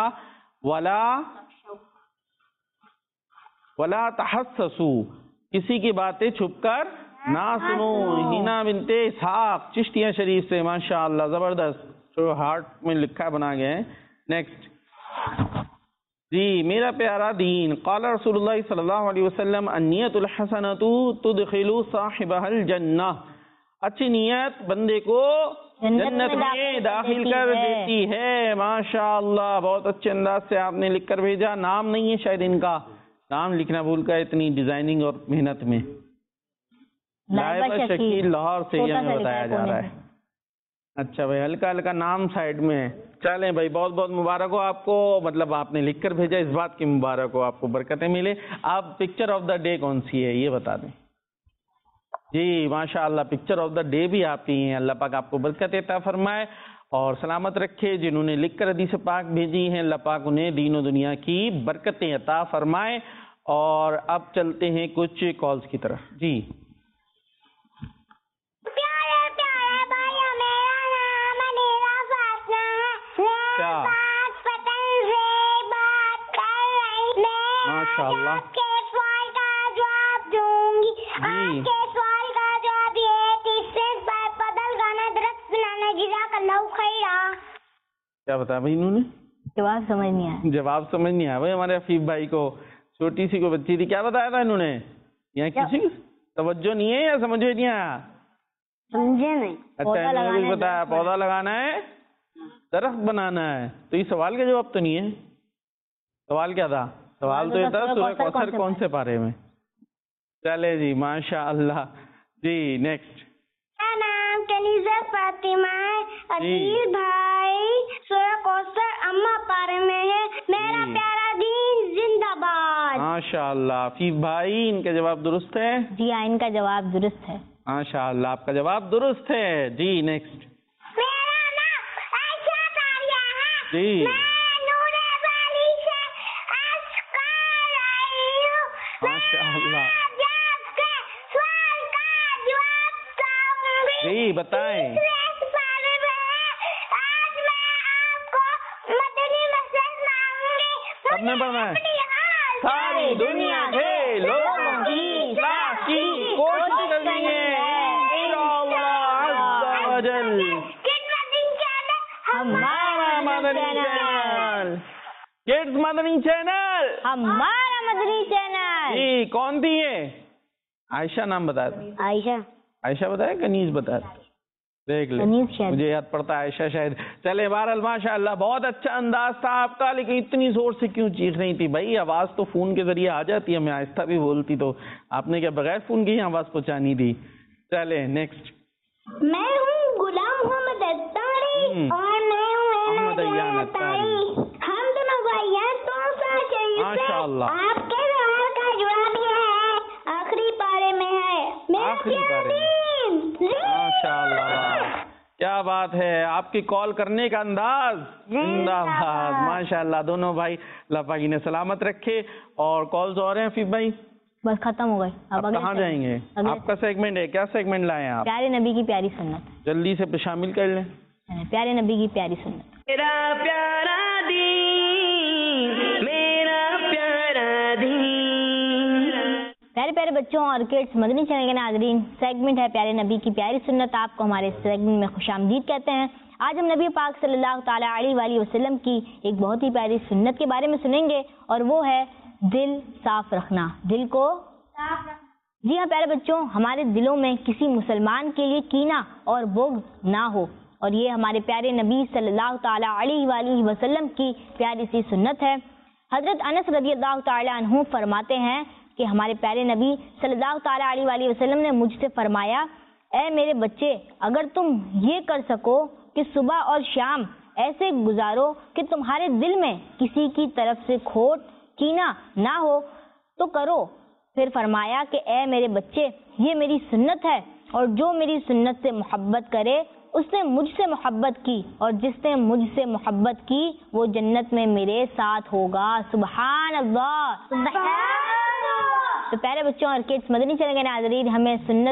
E: ولا تحسسوا، کسی کی باتیں چھپ کر نہ سنو. ہینا بنت اسحاق چشتیہ شریف سے، ماشاء اللہ زبردست، جو ہارٹ میں لکھا ہے بنا گئے ہیں. نیکسٹ جی، میرا پیارا دین. قال رسول اللہ صلی اللہ علیہ وسلم النیت الحسنۃ تدخل صاحبها الجنہ، اچھی نیت بندے کو جنت میں داخل کر دیتی ہے. ماشاء اللہ بہت اچھے انداز سے آپ نے لکھ کر بھیجا. نام نہیں ہے شاید ان کا، نام لکھنا بھول کا اتنی ڈیزائننگ اور محنت میں. لائبہ شکیل لاہور سے یہ ہمیں بتایا جا رہا ہے. اچھا بھائی، ہلکا ہلکا نام سائڈ میں ہے. چلیں بھائی، بہت بہت مبارک ہو آپ کو، مطلب آپ نے لکھ کر بھیجا، اس بات کی مبارک ہو، آپ کو برکتیں ملے. آپ پکچر آف دا ڈے کون سی ہے یہ بتا دیں. جی ماشاء اللہ، پکچر آف دا ڈے بھی آپ کی ہیں. اللہ پاک آپ کو برکت عطا فرمائے اور سلامت رکھے. جنہوں نے لکھ کر حدیث پاک بھیجی ہیں، اللہ پاک انہیں دین و دنیا کی برکتیں عطا فرمائے. اور اب چلتے ہیں کچھ کالز کی طرف. جی ماشاء اللہ کیا بتایا بھائی انہوں نے؟
B: جواب سمجھ نہیں آیا.
E: جواب سمجھ نہیں آیا بھائی. ہمارے حفیظ بھائی کو چھوٹی سی کو بچی تھی، کیا بتایا تھا انہوں نے؟ یہاں کسی کی توجہ نہیں ہے یا سمجھ نہیں آیا؟
C: سمجھے نہیں.
E: اچھا انہوں نے بتایا پودا لگانا ہے، درخت بنانا ہے. تو یہ سوال کا جواب تو نہیں ہے. سوال کیا تھا؟ سوال تو یہ تھا سورہ کوثر کون سے پارے میں. چلے جی ماشاء اللہ. جی نیکسٹ.
C: میرا نام کنیزہ فاطمہ ہے. عزیز بھائی سورہ کوثر اما پارے میں ہے. میرا پیارا دین زندہ باد.
E: ماشاء اللہ. حفیظ بھائی ان کا جواب درست ہے؟
B: جی ہاں، ان کا جواب درست ہے.
E: ماشاء اللہ آپ کا جواب درست ہے. جی نیکسٹ.
C: میرا نام عائشہ تاریہ ہے.
E: جی ماشاء اللہ. جی بتائیں. سب نے پڑھنا ہے. ساری دنیا کے لوگوں کی اصلاح کی کوشش کرنی ہے انشاءاللہ عز و جل. ہمارا مدنی چینل، کڈز مدنی چینل،
B: ہمارا مدنی چینل.
E: جی کون تھی یہ؟ عائشہ نام بتایا تھا. عائشہ بتایا، کنیز بتایا؟ دیکھ لیں، مجھے یاد پڑتا ہے عائشہ شاید. چلے بہرحال ماشاء اللہ بہت اچھا انداز تھا آپ کا. لیکن اتنی زور سے کیوں چیخ رہی تھی بھائی؟ آواز تو فون کے ذریعے آ جاتی ہے، میں آہستہ بھی بولتی تو آپ نے کیا بغیر فون کے ہی آواز پہنچانی تھی. چلے نیکسٹ.
C: میں ہوں غلام محمد اتاری اور میں ہوں
E: احمد ایان اتاری.
C: ہم دونوں بھائیاں
E: ماشاء اللہ.
C: آپ کے سوال کا جواب یہ ہے، آخری پارے میں ہے.
E: آخری پارے میں. ماشاء اللہ کیا بات ہے. آپ کی کال کرنے کا انداز زندہ باد. ماشاء اللہ دونوں بھائی اللہ پاک انہیں سلامت رکھے. اور کالز اور ہیں حفیظ بھائی؟
B: بس ختم ہو گئے.
E: اب کہاں جائیں گے؟ آپ کا سیگمنٹ ہے، کیا سیگمنٹ لائے ہیں آپ؟
B: پیارے نبی کی پیاری سنت.
E: جلدی سے شامل کر لیں.
B: پیارے نبی کی پیاری سنت.
A: میرا پیارا دین، میرا پیارا دین.
B: پیارے پیارے بچوں اور کڈس مدنی چینل کے ناظرین، سیگمنٹ ہے پیارے نبی کی پیاری سنت. آپ کو ہمارے سیگمنٹ میں خوش آمدید کہتے ہیں. آج ہم نبی پاک صلی اللہ تعالیٰ علیہ وآلہ وسلم کی ایک بہت ہی پیاری سنت کے بارے میں سنیں گے، اور وہ ہے دل صاف رکھنا. دل کو صاف رکھنا. جی ہاں پیارے بچوں، ہمارے دلوں میں کسی مسلمان کے لیے کینہ اور بغض نہ ہو، اور یہ ہمارے پیارے نبی صلی اللہ تعالیٰ علیہ وآلہ وسلم کی پیاری سی سنت ہے. حضرت انس رضی اللہ تعالیٰ عنہ فرماتے ہیں کہ ہمارے پیارے نبی صلی اللہ تعالیٰ علیہ وآلہ وسلم نے مجھ سے فرمایا، اے میرے بچے، اگر تم یہ کر سکو کہ صبح اور شام ایسے گزارو کہ تمہارے دل میں کسی کی طرف سے کھوٹ کینہ نہ ہو تو کرو. پھر فرمایا کہ اے میرے بچے، یہ میری سنت ہے، اور جو میری سنت سے محبت کرے اس نے مجھ سے محبت کی، اور جس نے مجھ سے محبت کی وہ جنت میں میرے ساتھ ہوگا. سبحان اللہ. تو پیارے بچوں اور کڈس مدنی چینل کے ناظرین، ہمیں سنت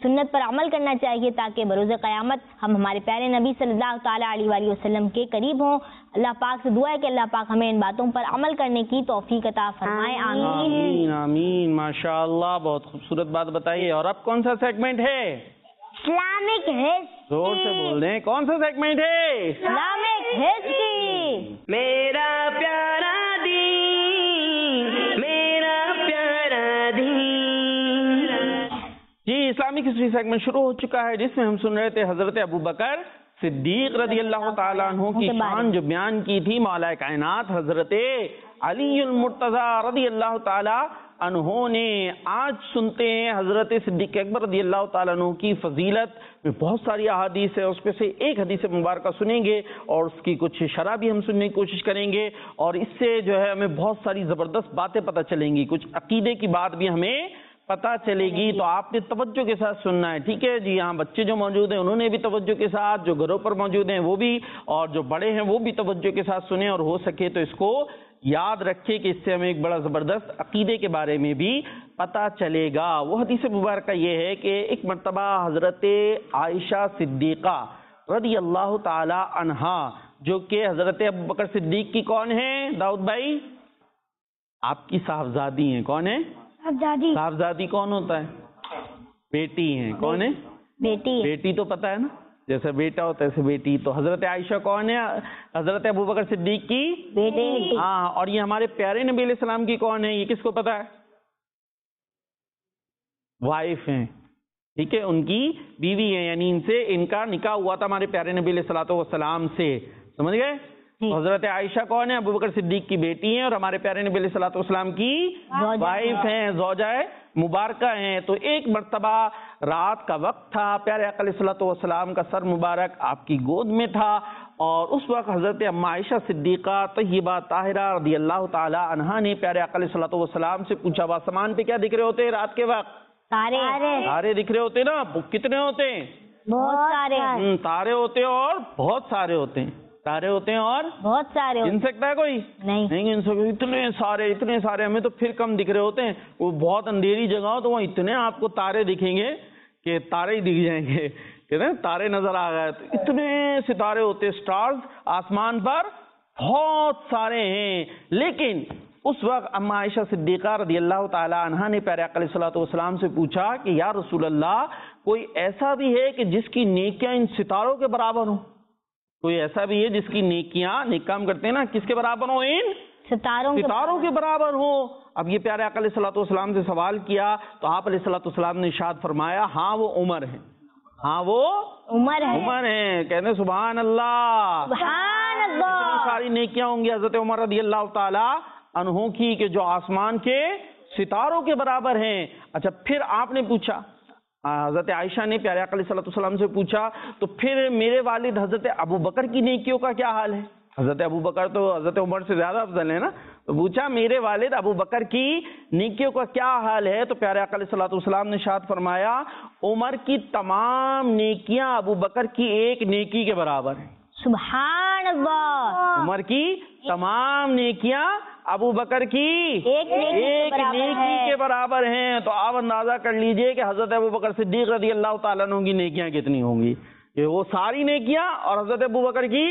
B: سنت پر عمل کرنا چاہیے تاکہ بروز قیامت ہم ہمارے پیارے نبی صلی اللہ تعالیٰ علیہ وآلہ وسلم کے قریب ہوں. اللہ پاک سے دعا ہے کہ اللہ پاک ہمیں ان باتوں پر عمل کرنے کی توفیق عطا فرمائے. آمین
E: آمین آمین. ماشاء اللہ بہت خوبصورت بات بتائیے. اور اب کون سا سیگمنٹ ہے؟
C: Islamic history.
E: زور سے بول دیں. کون سا سیگمنٹ ہے؟
B: Islamic history.
A: میرا پیارا دین، میرا پیارا دین.
E: جی اسلامک ہسٹری سیگمنٹ شروع ہو چکا ہے، جس میں ہم سن رہے تھے حضرت ابو بکر صدیق رضی اللہ تعالیٰ عنہ کی شان جو بیان کی تھی مولا کائنات حضرت علی المرتضی رضی اللہ تعالیٰ عنہ نے. آج سنتے ہیں حضرت صدیق اکبر رضی اللہ تعالیٰ عنہ کی فضیلت میں بہت ساری احادیث ہے، اس میں سے ایک حدیث مبارکہ سنیں گے اور اس کی کچھ شرح بھی ہم سننے کی کوشش کریں گے، اور اس سے جو ہے ہمیں بہت ساری زبردست باتیں پتہ چلیں گی، کچھ عقیدے کی بات بھی ہمیں پتہ چلے گی. تو آپ نے توجہ کے ساتھ سننا ہے، ٹھیک ہے جی. یہاں بچے جو موجود ہیں انہوں نے بھی توجہ کے ساتھ، جو گھروں پر موجود ہیں وہ بھی، اور جو بڑے ہیں وہ بھی توجہ کے ساتھ سنیں، اور ہو سکے تو اس کو یاد رکھے کہ اس سے ہمیں ایک بڑا زبردست عقیدے کے بارے میں بھی پتہ چلے گا. وہ حدیث مبارکہ یہ ہے کہ ایک مرتبہ حضرت عائشہ صدیقہ رضی اللہ تعالی عنہا، جو کہ حضرت ابوبکر صدیق کی کون ہیں داؤد بھائی؟ آپ کی صاحبزادی ہیں. کون ہے صاحبزادی؟ کون ہوتا ہے؟ بیٹی ہیں. کون ہے؟
B: بیٹی.
E: بیٹی تو پتہ ہے نا، جیسے بیٹا ہوتا ہے ایسے بیٹی. تو حضرت عائشہ کون ہے؟ حضرت ابوبکر صدیق کی
B: بیٹی.
E: ہاں. اور یہ ہمارے پیارے نبی علیہ السلام کی کون ہے؟ یہ کس کو پتہ ہے؟ وائف ہیں، ٹھیک ہے، ان کی بیوی ہیں، یعنی ان سے ان کا نکاح ہوا تھا ہمارے پیارے نبی علیہ السلام سے. سمجھ گئے؟ تو حضرت عائشہ کون ہے؟ ابوبکر صدیق کی بیٹی ہیں اور ہمارے پیارے نبی علیہ السلام کی وائف ہیں، زوجہ مبارکہ ہیں. تو ایک مرتبہ رات کا وقت تھا، پیارے آقا علیہ السلام کا سر مبارک آپ کی گود میں تھا، اور اس وقت حضرت اما عائشہ صدیقہ طیبہ طاہرہ رضی اللہ تعالی عنہا نے پیارے آقا علیہ السلام سے پوچھا، آسمان پہ کیا دکھ رہے ہوتے ہیں رات کے وقت؟ تارے دکھ رہے ہوتے نا. کتنے ہوتے ہیں؟
B: بہت سارے.
E: تارے ہوتے ہیں اور بہت سارے ہوتے ہیں. تارے ہوتے ہیں اور
B: بہت سارے.
E: گن سکتا ہے کوئی؟ نہیں گن سکتا. اتنے سارے ہمیں تو پھر کم دکھ رہے ہوتے ہیں. وہ بہت اندھیری جگہ ہو تو وہاں اتنے آپ کو تارے دکھیں گے کہ تارے ہی دکھ جائیں گے، کہتے ہیں تارے نظر آ گئے. تو اتنے ستارے ہوتے، سٹارز آسمان پر بہت سارے ہیں. لیکن اس وقت اما عائشہ صدیقہ رضی اللہ تعالی عنہا نے پیارے آقا علیہ السلام سے پوچھا کہ یا رسول اللہ، کوئی ایسا بھی ہے کہ جس کی نیکیاں ان ستاروں کے برابر ہوں؟ کوئی ایسا بھی ہے جس کی نیکیاں، نیک کام کرتے ہیں نا، کس کے برابر ہوں؟ ان ستاروں کے برابر ہوں. اب یہ پیارے آقا علیہ السلام سے سوال کیا تو آپ علیہ السلام نے ارشاد فرمایا، ہاں وہ عمر ہے. ہاں وہ عمر ہیں. کہتے ہیں سبحان اللہ،
B: سبحان اللہ.
E: اتنی ساری نیکیاں ہوں گی حضرت عمر رضی اللہ تعالی عنہ کی کہ جو آسمان کے ستاروں کے برابر ہیں. اچھا پھر آپ نے پوچھا، حضرت عائشہ نے پیارے آقا علیہ السلام سے پوچھا، تو پھر میرے والد حضرت ابو بکر کی نیکیوں کا کیا حال ہے؟ حضرت ابو بکر تو حضرت عمر سے زیادہ افضل ہے نا. تو پوچھا میرے والد ابو بکر کی نیکیوں کا کیا حال ہے؟ تو پیارے آقا علیہ السلام نے ارشاد فرمایا، عمر کی تمام نیکیاں ابو بکر کی ایک نیکی کے برابر ہیں.
B: سبحان اللہ.
E: عمر کی تمام نیکیاں ابو بکر کی ایک نیکی کے برابر ہیں. تو آپ اندازہ کر لیجئے کہ حضرت ابو بکر صدیق رضی اللہ تعالیٰ عنہ کی نیکیاں کتنی ہوں گی، کہ وہ ساری نیکیاں اور حضرت ابو بکر کی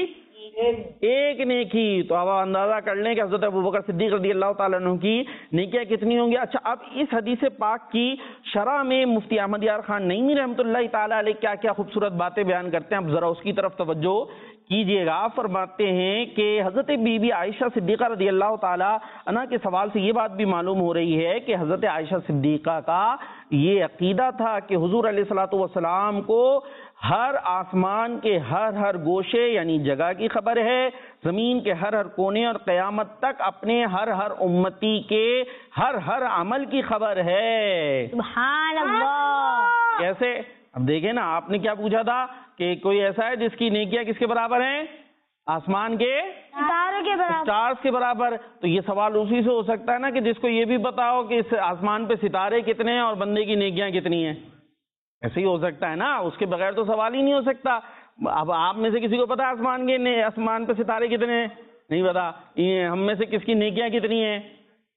E: ایک نیکی. تو آپ اندازہ کر لیں کہ حضرت ابو بکر صدیق رضی اللہ تعالیٰ عنہ کی نیکیاں کتنی ہوں گی. اچھا اب اس حدیث پاک کی شرح میں مفتی احمد یار خان نعیمی رحمۃ اللہ تعالیٰ علیہ کیا کیا خوبصورت باتیں بیان کرتے ہیں، اب ذرا اس کی طرف توجہ کیجئے گا. فرماتے ہیں کہ حضرت بی بی عائشہ صدیقہ رضی اللہ تعالی عنہا کے سوال سے یہ بات بھی معلوم ہو رہی ہے کہ حضرت عائشہ صدیقہ کا یہ عقیدہ تھا کہ حضور علیہ الصلوۃ والسلام کو ہر آسمان کے ہر گوشے یعنی جگہ کی خبر ہے، زمین کے ہر کونے اور قیامت تک اپنے ہر امتی کے ہر عمل کی خبر ہے.
B: سبحان اللہ.
E: کیسے؟ اب دیکھیں نا، آپ نے کیا پوچھا تھا کہ کوئی ایسا ہے جس کی نیکیاں کس کے برابر ہیں؟ آسمان کے
C: ستاروں کے برابر،
E: سٹارز کے برابر. تو یہ سوال اسی سے ہو سکتا ہے نا کہ جس کو یہ بھی پتا ہو کہ اس آسمان پہ ستارے کتنے ہیں اور بندے کی نیکیاں کتنی ہیں. ایسے ہی ہو سکتا ہے نا، اس کے بغیر تو سوال ہی نہیں ہو سکتا. اب آپ میں سے کسی کو پتا آسمان پہ ستارے کتنے ہیں؟ نہیں پتا. ہم میں سے کس کی نیکیاں کتنی ہیں؟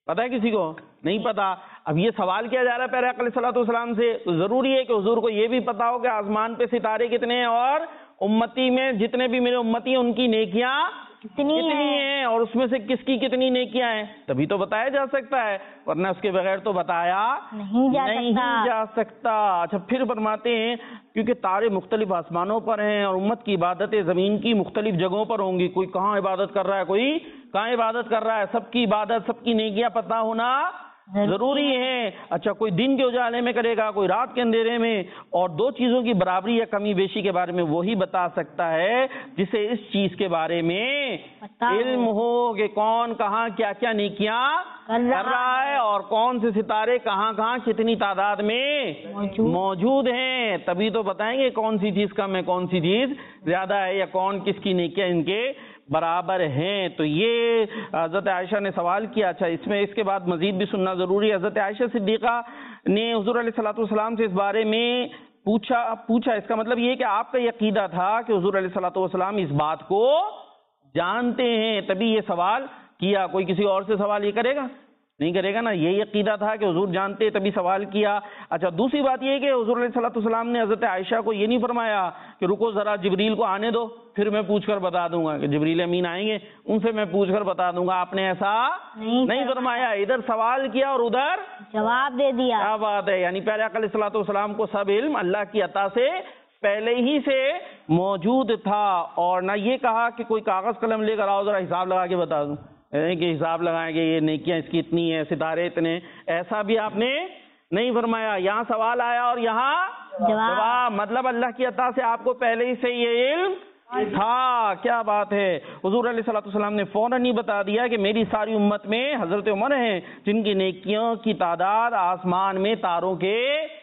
E: پتہ ہے کسی کو؟ نہیں پتا. اب یہ سوال کیا جا رہا ہے پیارے آقا علیہ الصلوۃ والسلام سے، تو ضروری ہے کہ حضور کو یہ بھی پتا ہو کہ آسمان پہ ستارے کتنے ہیں اور امتی میں جتنے بھی میرے امتی ہیں ان کی نیکیاں کتنی ہیں اور اس میں سے کس کی کتنی نیکیاں ہیں، تبھی تو بتایا جا سکتا ہے، ورنہ اس کے بغیر تو بتایا نہیں جا سکتا. اچھا پھر فرماتے ہیں کیونکہ تارے مختلف آسمانوں پر ہیں اور امت کی عبادتیں زمین کی مختلف جگہوں پر ہوں گی، کوئی کہاں عبادت کر رہا ہے، کوئی کہاں عبادت کر رہا ہے، سب کی عبادت سب کی نیکیاں پتہ ہونا ضروری ہے. اچھا کوئی دن کے اجالے میں کرے گا، کوئی رات کے اندھیرے میں، اور دو چیزوں کی برابری یا کمی بیشی کے بارے میں وہی بتا سکتا ہے جسے اس چیز کے بارے میں علم ہو کہ کون کہاں کیا کیا نیکیاں کر رہا ہے اور کون سے ستارے کہاں کہاں کتنی تعداد میں موجود ہیں. تبھی تو بتائیں گے کون سی چیز کم ہے کون سی چیز زیادہ ہے یا کون کس کی نیکیاں ان کے برابر ہیں. تو یہ حضرت عائشہ نے سوال کیا. اچھا اس میں اس کے بعد مزید بھی سننا ضروری ہے. حضرت عائشہ صدیقہ نے حضور علیہ الصلوۃ والسلام سے اس بارے میں پوچھا. اس کا مطلب یہ کہ آپ کا یہ عقیدہ تھا کہ حضور علیہ الصلوۃ والسلام اس بات کو جانتے ہیں تبھی یہ سوال کیا. کوئی کسی اور سے سوال یہ کرے گا؟ نہیں کرے گا نا. یہی عقیدہ تھا کہ حضور جانتے تبھی سوال کیا. اچھا دوسری بات یہ کہ حضور علیہ الصلوۃ والسلام نے حضرت عائشہ کو یہ نہیں فرمایا کہ رکو ذرا جبریل کو آنے دو پھر میں پوچھ کر بتا دوں گا، کہ جبریل امین آئیں گے ان سے میں پوچھ کر بتا دوں گا. آپ نے ایسا نہیں فرمایا، ادھر سوال کیا اور ادھر
B: جواب دے دیا. کیا
E: بات ہے. یعنی پیارے آقا علیہ الصلوۃ والسلام کو سب علم اللہ کی عطا سے پہلے ہی سے موجود تھا، اور نہ یہ کہا کہ کوئی کاغذ قلم لے کر آؤ ذرا حساب لگا کے بتا دوں، کہ حساب لگائیں کہ یہ نیکیاں اس کی اتنی ہیں، ستارے اتنے، ایسا بھی آپ نے نہیں فرمایا. یہاں سوال آیا اور یہاں جواب. مطلب اللہ کی عطا سے آپ کو پہلے ہی سے یہ علم تھا. کیا بات ہے. حضور علیہ الصلوۃ والسلام نے فوراً ہی بتا دیا کہ میری ساری امت میں حضرت عمر ہیں جن کی نیکیوں کی تعداد آسمان میں تاروں کے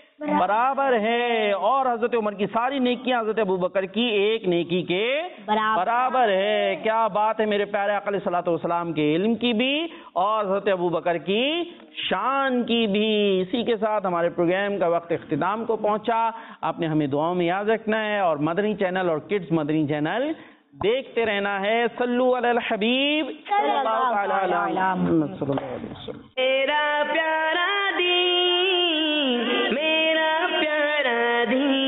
E: برابر ہے، اور حضرت عمر کی ساری نیکیاں حضرت ابوبکر کی ایک نیکی کے برابر ہے. کیا بات ہے. میرے پیارے آقا علیہ الصلوۃ والسلام کے علم کی بھی اور حضرت ابوبکر کی شان کی بھی. اسی کے ساتھ ہمارے پروگرام کا وقت اختتام کو پہنچا. آپ نے ہمیں دعاؤں میں یاد رکھنا ہے اور مدنی چینل اور کڈز مدنی چینل دیکھتے رہنا ہے. صلو علی الحبیب صلی اللہ علیہ وسلم.
A: میرا پیارا دین، میرا پیارا دین.